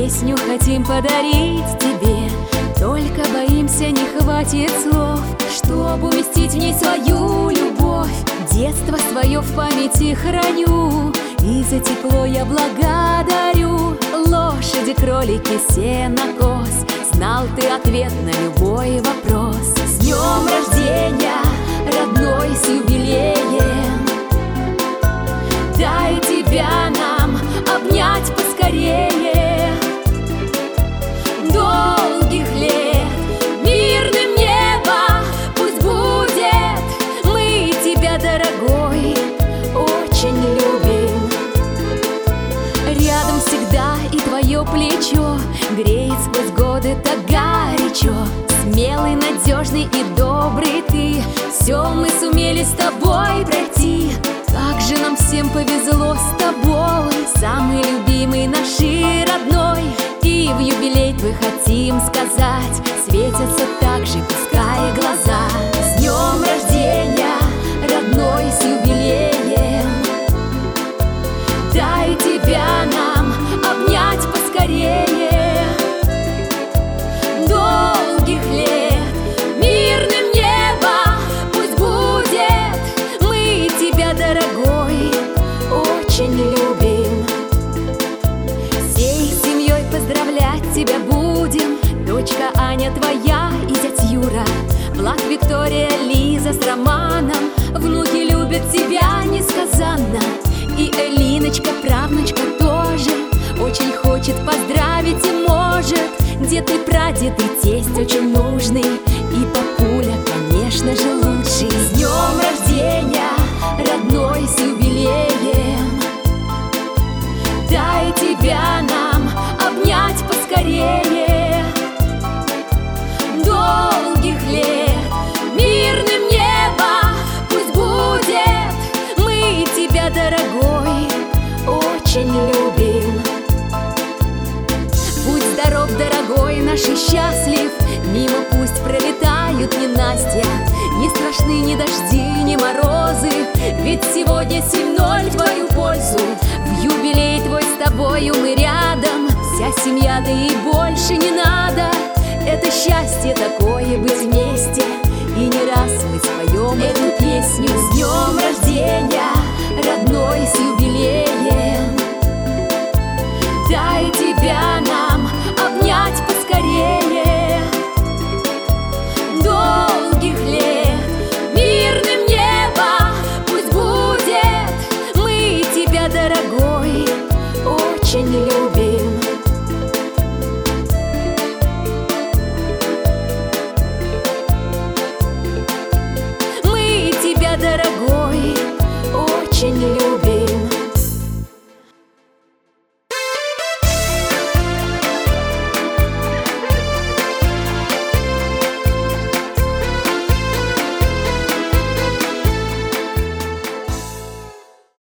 песню хотим подарить тебе, только боимся, не хватит слов, чтобы уместить в ней свою любовь. Детство свое в памяти храню, и за тепло я благодарю. Лошади, кролики, сенокос, знал ты ответ на любой вопрос. С днем рождения, родной, с юбилеем! Дай тебя нам обнять поскорее. Долгих лет, мирным небо пусть будет. Мы тебя, дорогой, очень любим. Рядом всегда и твое плечо греет сквозь годы так горячо. Смелый, надежный и добрый ты, все мы сумели с тобой пройти. Как же нам всем повезло с тобой, самый любимый наш и родной. И в юбилей твой хотим сказать, светятся так же пускай глаза. С днем рождения, родной, с юбилеем! Дай тебя нам обнять поскорее. Долгих лет, мирным небо пусть будет. Мы тебя, дорогой, очень любим. Всей семьей поздравлять тебя будем. Дочка Аня твоя и зять Юра, Влад, Виктория, Лиза с Романом. Внуки любят тебя несказанно, и Элиночка, правнучка тоже очень хочет поздравить и может. Дед и прадед и тесть очень нужный, и папуля, конечно же, лучший. С днем рождения, родной, с юбилеем! Дай тебя нам обнять поскорее. Долгих лет, мирным небо пусть будет. Мы тебя, дорогой, очень любим. Будь здоров, дорогой наш, и счастлив. Мимо пусть пролетают ненастья, не страшны ни дожди, ни морозы, ведь сегодня 7-0 в твою пользу. В юбилей твой с тобою мы рядом, вся семья, да и больше не надо. Это счастье такое быть вместе, и не раз мы споем эту песню. С днем рождения, родной, с юбилеем! Дай тебя нам